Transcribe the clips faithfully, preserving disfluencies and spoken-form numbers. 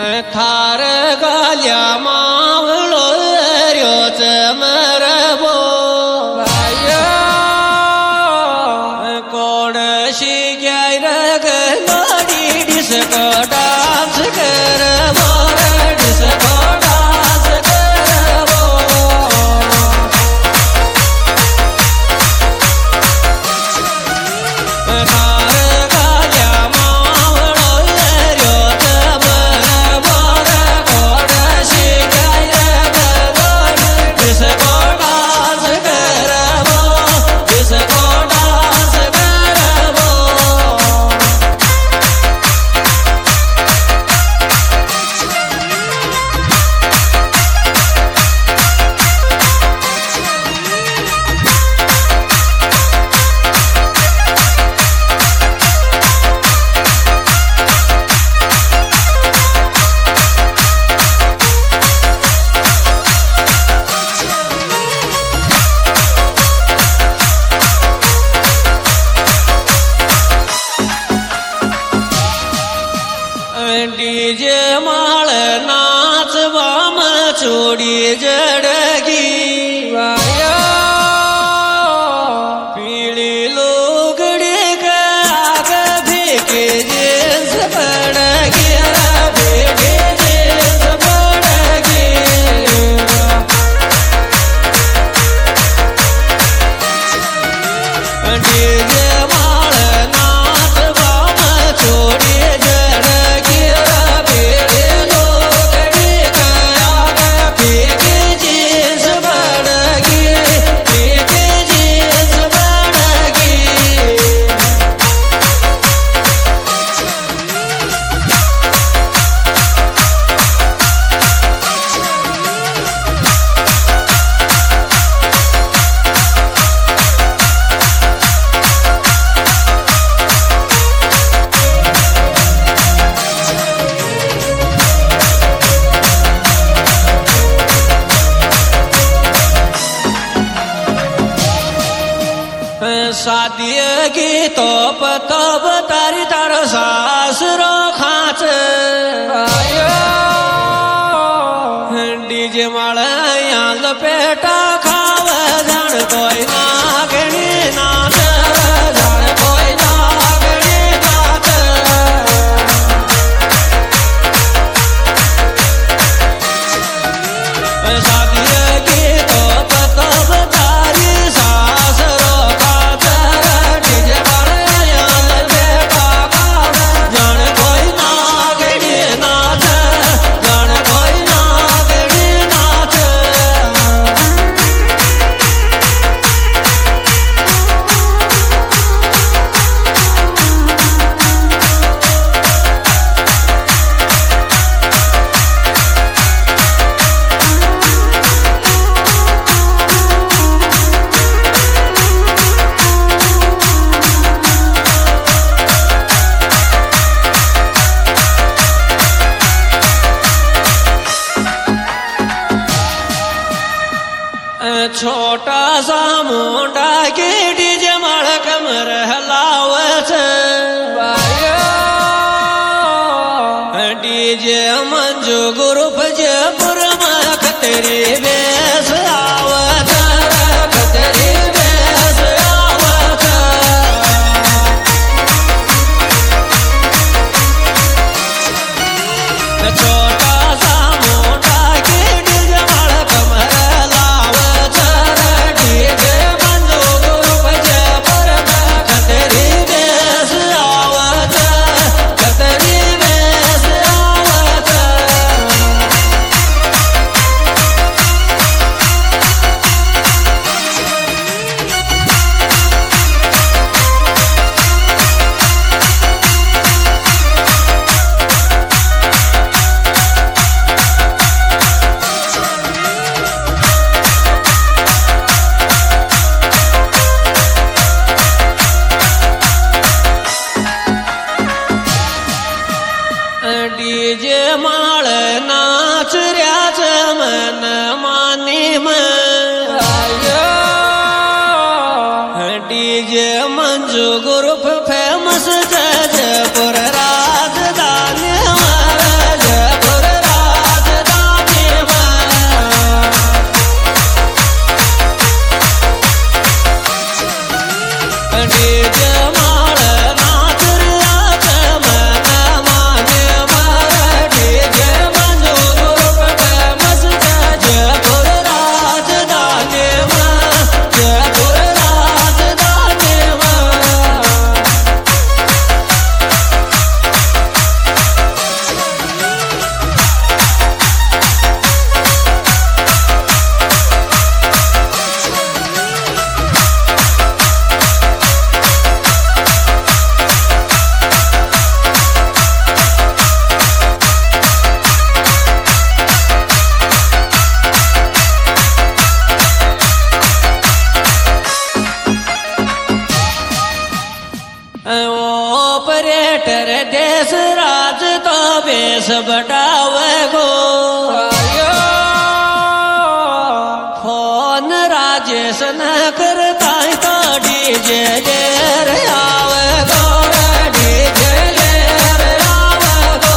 थार गाल्या मावळो अर्योच मरबो कोडशी घ्याय रग गाडी डिस्को डान्स करबो डिस्को डान्स करबो थार गाल्या मावळो अर्योच मरबो कोडशी घ्याय रग गाडी डिस्को डान्स करबो डिस्को डान्स करबो डीजे माळ नाच बाम चोडी जडगी वाया पिळी लोगडी गाग भेके जेस पडगी भेके जेस पडगी डीजे माळ नाच बाम चोडी जडगी पिळी लोगडी गाग भेके जेस पडगी भेके जेस पडगी सादिय गीतो पतब तारी तार सासरो खाच डीजे माळ याल पेटा खाव जाण कोई नागणी नाच जाण कोई नागणी नाच सादिय गीतो पतब तारी सासरो खाच डीजे माळ याल पेटा खाव जाण कोई नागणी नाच जाण कोई नागणी नाच छोटा सा मुंडा के डीजे माळ कमर हलावच डीजे मंजू ग्रुप जयपुर में खतरी बेस आवत खतरी बेस आवत छोटा सा मुंडा के डीजे माळ कमर लावच डीजे मंजू ग्रुप जयपुर में खतरी बेस आवत खतरी बेस आवत डीजे माळ नाच ऱ्याच मन मानी DJ Manju group famous Jaipur राजधानी जयपुर बेस बटावे गो फोन राजेश न करता तो डीजे लेर आवे गो डीजे लेर आवे गो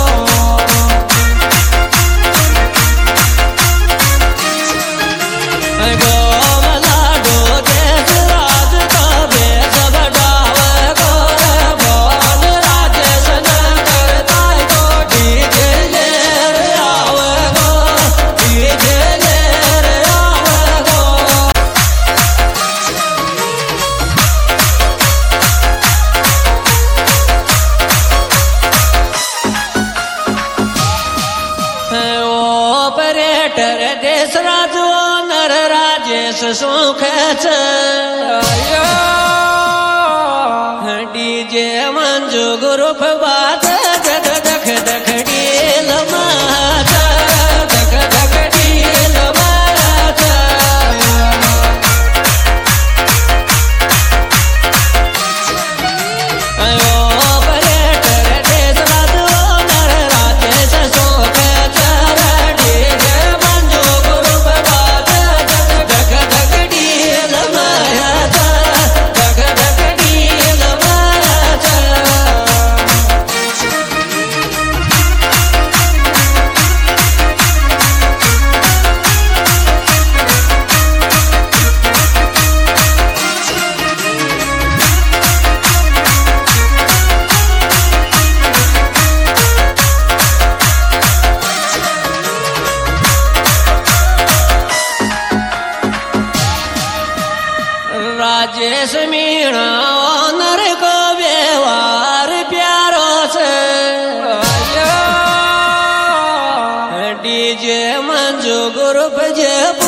गोमला डो देश राज का बेस बटावे गो फोन राजेश न करता तो डीजे लेर आवे गो डीजे लेर आवे गो ऑपरेटर देश राज नर राजेश सुख डीजे मंजू ग्रुप बात जग दख दख डील मात दख दख डील मात ऑपरेटर देश राज नर राजेश सुख डीजे मंजू ग्रुप बात दख दख डील मात दख दख डील मात राजेश मीणा नर को व्यवहार प्यारो से डीजे मंजू ग्रुप जे